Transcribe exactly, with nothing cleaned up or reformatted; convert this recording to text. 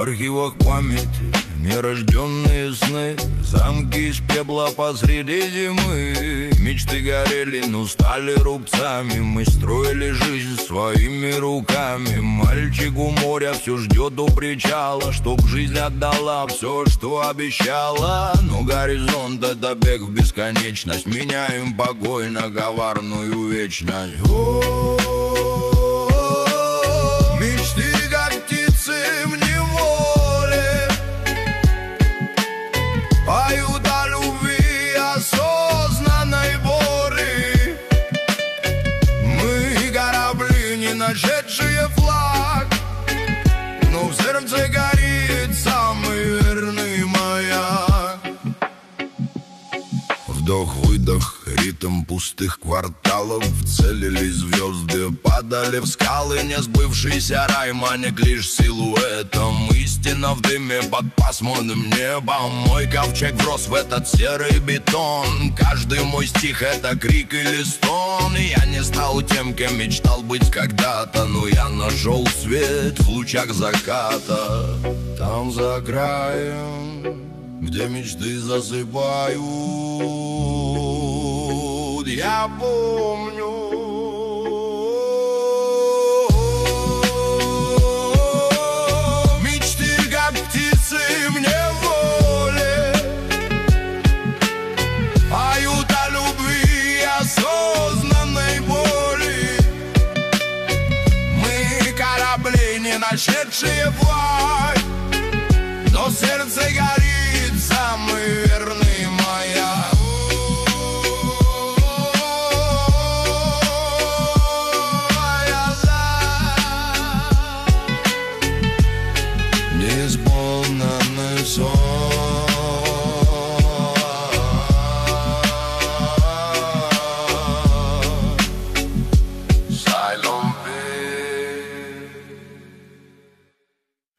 архивах памяти нерожденные сны, замки из пепла посреди зимы. Мечты горели, но стали рубцами. Мы строили жизнь своими руками. Мальчик у моря все ждет у причала, чтоб жизнь отдала все, что обещала. Но горизонт — это бег в бесконечность. Меняем покой на коварную вечность. Мечты, как птицы в неволе, поют о любви осознанной боли. Мы корабли, не нашедшие флаг, но в сердце горит самый верный маяк. Вдох-выдох, ритм пустых кварталов. Целились звезды, падали в скалы. Не сбывшийся рай манит лишь силуэтом. Истина в дыме под пасмурным небом. Мой ковчег врос в этот серый бетон. Каждый мой стих — это крик или стон. И я не стал тем, кем мечтал быть когда-то, но я нашел свет в лучах заката. Там за краем, где мечты засыпают, я помню. Мечты, как птицы в неволе, поют о любви и осознанной боли. Мы корабли, не нашедшие флаг, но в сердце горит самый верный маяк. Неисполненный сон.